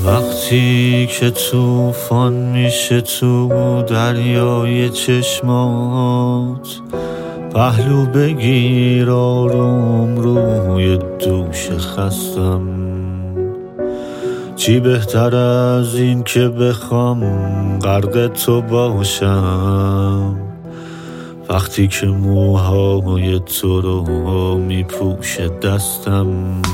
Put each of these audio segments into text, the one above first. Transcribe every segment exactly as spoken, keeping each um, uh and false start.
وقتی که طوفان میشه تو دریای چشمات، پهلو بگیر آروم روی دوش خستم. چی بهتر از این که بخوام غرق تو باشم، وقتی که موهای تو رو میپوشه دستم.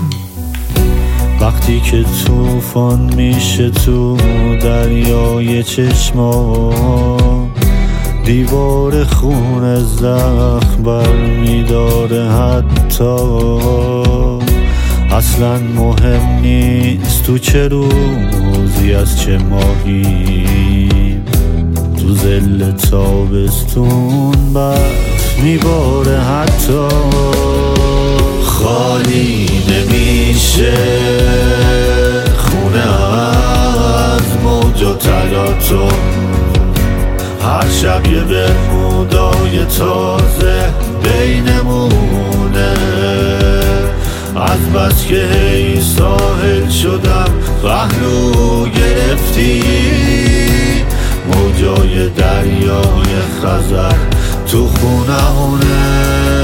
وقتی که طوفان میشه تو دریای چشمات، دیوار خون زخم بر میداره حتی. اصلا مهم نیست تو چه روزی از چه ماهی، تو ظل تابستون برف میباره حتی. خالی نمیشه خونه از موج و تلاطم، هر شب یه برمودای تازه بینمونه. از بس که هی ساحل شدم پهلو گرفتی، موجای دریای خزر تو خونه‌مونه.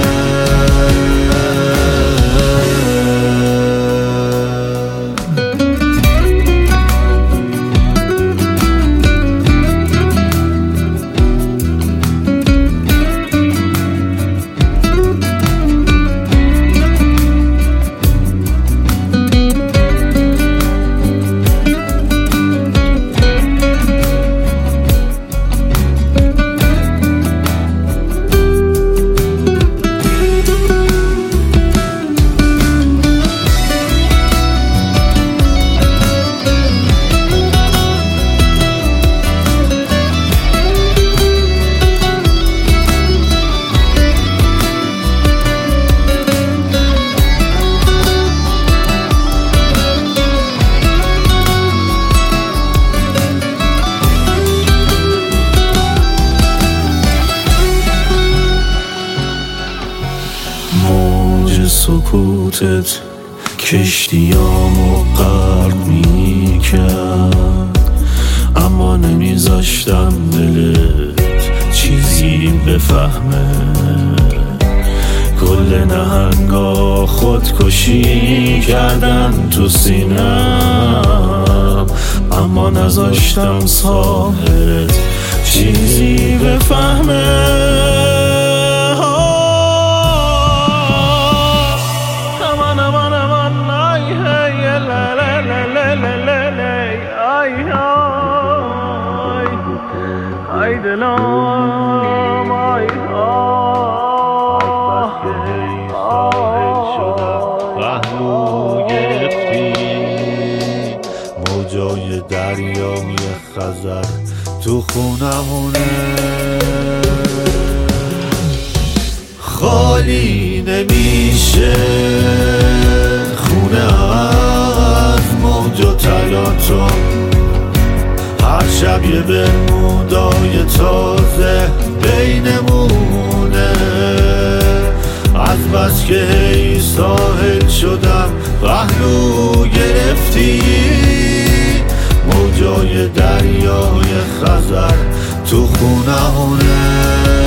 سکوتت کشتیامو غرق میکرد، اما نمیذاشتم دلت چیزی بفهمه. کل نهنگا خودکشی کردن تو سینم، اما نذاشتم ساحرت چیزی بفهمه. ای دلم ای آه ساحل شدم پهلو گرفتی، موجای دریای خزر تو خونمونه. خالی نمیشه خونه از موج و تلاطم، هر شب یه برمودای تازه بینمونه. از بس که هی ساحل شدم پهلو گرفتی، موجای دریای خزر تو خونه‌مونه.